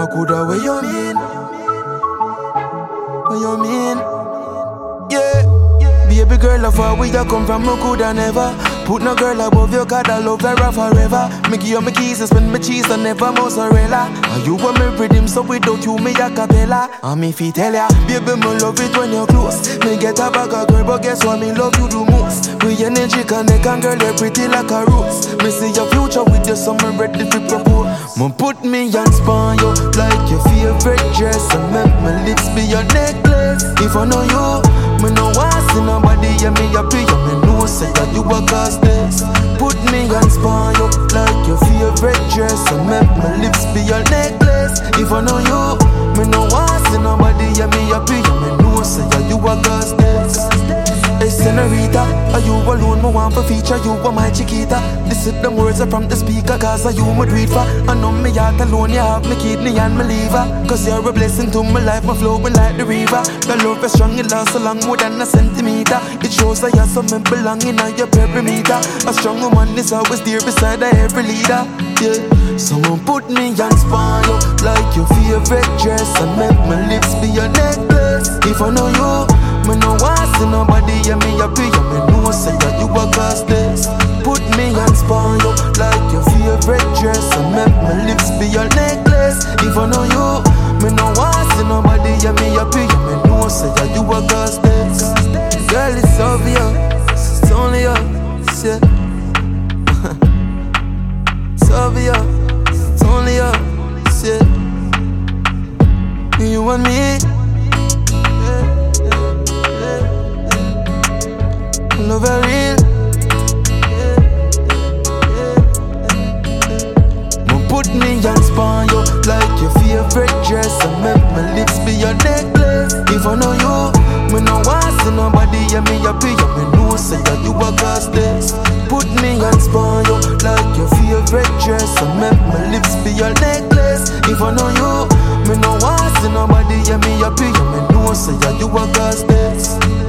coulda what you mean? What you mean? Yeah. Baby girl, of where you come from, I coulda never put no girl above you, cause I love her forever. Me give you my keys and spend my cheese and never mozzarella. And you want me rhythm, so without you, me a cappella. And me fi tell ya, baby, me love it when you're close. Me get a bag of girl, but guess what, me love you the most. With energy connect and girl, you're pretty like a rose. Me see your future with you, so me ready to propose. Me put me hands on you, like your favorite dress. And make my lips be your necklace. If I know you, me no want see nobody, yeah, me happy. Yeah, me know say that you a cause this. Put me hands on you, like your favorite dress. And make my lips be your necklace. If I know you, me no want see nobody, yeah, me happy. Yeah, me know say that you a cause this. Hey senorita, are you alone? Me want for feature, you are my chiquita. This is the words from the speaker, cause are you my dream for. I know me heart alone, you have me kidney and me liver. Cause you're a blessing to my life, my flowing like the river. The love is strong, it lasts so long, more than a centimeter. It shows that you're something belonging on your perimeter. A strong woman is always there beside every leader. Yeah, someone put me hands on you, like your favorite dress. And make my lips be your necklace. If I know you, me no want see nobody, yeah, me happy, yeah, me know say that you a cause this. Put me hands on you, like your favorite dress. And make my lips be your necklace. If I know you, me no want see nobody, yeah, me happy, yeah, me know say that you a cause this. Girl, it's obvious, it's only us, yeah. It's obvious, it's only us, yeah. You and me, love her real. Put me hands on you, like your favorite dress. And make my lips be your necklace. If I know you, me no want see nobody, yeah, me happy. Yeah, me know say that you a cause this. Put me hands on you, like your favorite dress. And make my lips be your necklace. If I know you, me no want see nobody, yeah, me happy. Yeah, me know say that you a cause this.